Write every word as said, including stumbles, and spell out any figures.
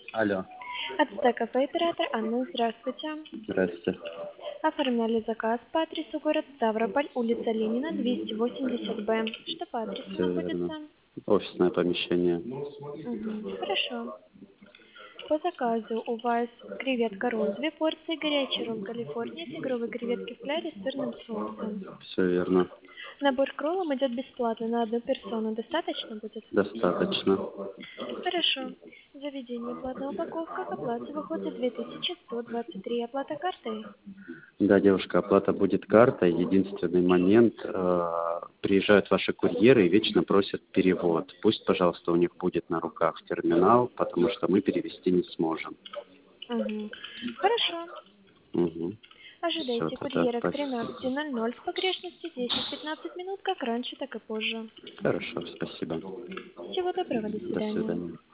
Алло, Ацтек кафе оператор Анна, здравствуйте. здрасте. Оформляли заказ по адресу город Ставрополь, улица Ленина, двести восемьдесят Б. Что по адресу Все верно. находится? Офисное помещение. Мгм, хорошо. По заказу у вас креветка ролл, две порции, горячий ролл Калифорния, тигровые креветки в кляре с сырным соусом. Все верно. Набор к роллам идет бесплатно на одну персону. Достаточно будет? Достаточно. Хорошо. Заведение платная упаковка к оплате выходит две тысячи сто двадцать три. Оплата картой? Да, девушка, оплата будет картой. Единственный момент, э, приезжают ваши курьеры и вечно просят перевод. Пусть, пожалуйста, у них будет на руках терминал, потому что мы перевести не сможем. Угу. Хорошо. Угу. Все, Ожидайте тогда курьера к тринадцати спасибо. ноль ноль с погрешностью десять-пятнадцать минут, как раньше, так и позже. Хорошо, спасибо. Всего доброго, до До свидания. свидания.